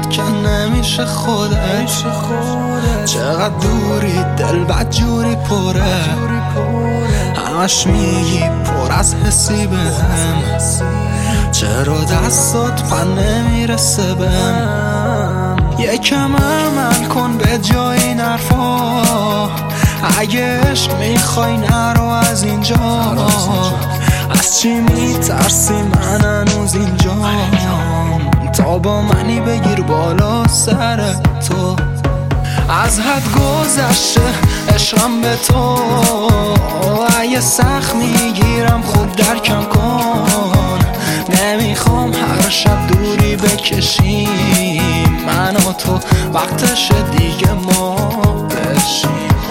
صد که نمیشه خودت. چقدر دوری دل بدجوری پره، همش میگی پر از حسی بهم. چرا دستات پن نمیرسه بهم؟ یکم عمل کن به جای این حرفا. اگه عشق میخوای نرو از اینجا. از چی میترسی من هنوز اینجام؟ تا با منی بگیر بالا سر تو. از حد گذشته عشقم به تو. اگه سخت میگیرم خود درکم کن. نمیخوام هر شب دوری بکشیم من و تو. وقتش دیگه ما بشیم.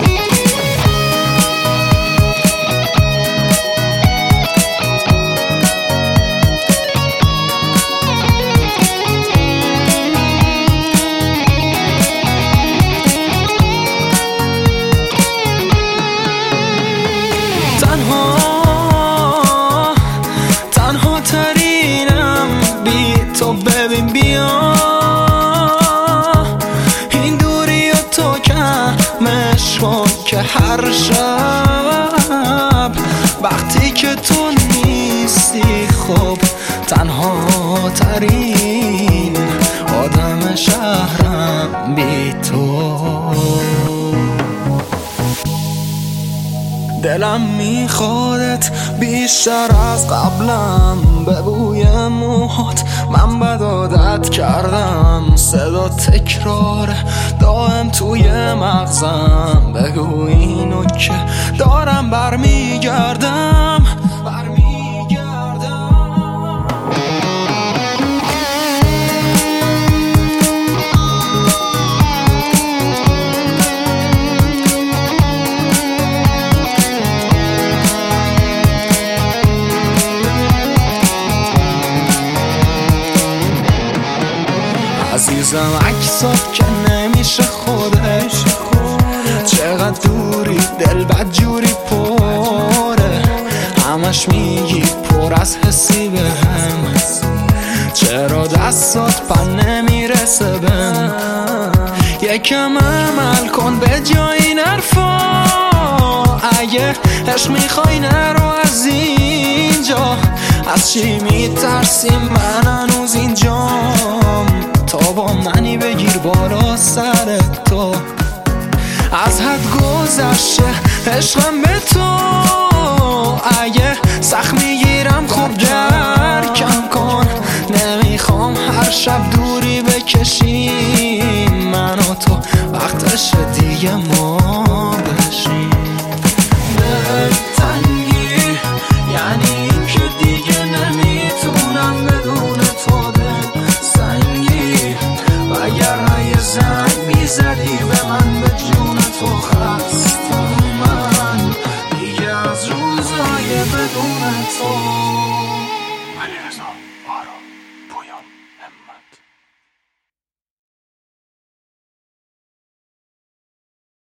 تنها ترینم بی تو. ببین بیا این دوری و تو کمش کن که هر شب وقتی که تو نیستی خب تنها ترین آدم شهرم بی تو. دلم میخوادت بیشتر از قبلم. به بوی موهات من بد عادت کردم. صدا تکرار دائم توی مغزم. بگو اینو که دارم برمیگردم. عزیزم عکسات که نمیشه خودش. چقدر دوری دل بدجوری پره. همش میگی پر از حسی بهم. چرا دستات پن نمیرسه بهم؟ یکم عمل کن به جای این حرفا. اگه عشق میخوای نرو از اینجا. از چی میترسی من هنوز اینجام؟ تا با منی بگیر بالا سر تو. از حد گذشته عشقم به تو. اگه سخت میگیرم خوب درکم کن. نمیخوام هر شب دوری بکشیم من و تو. وقتش دیگه ما بشیم.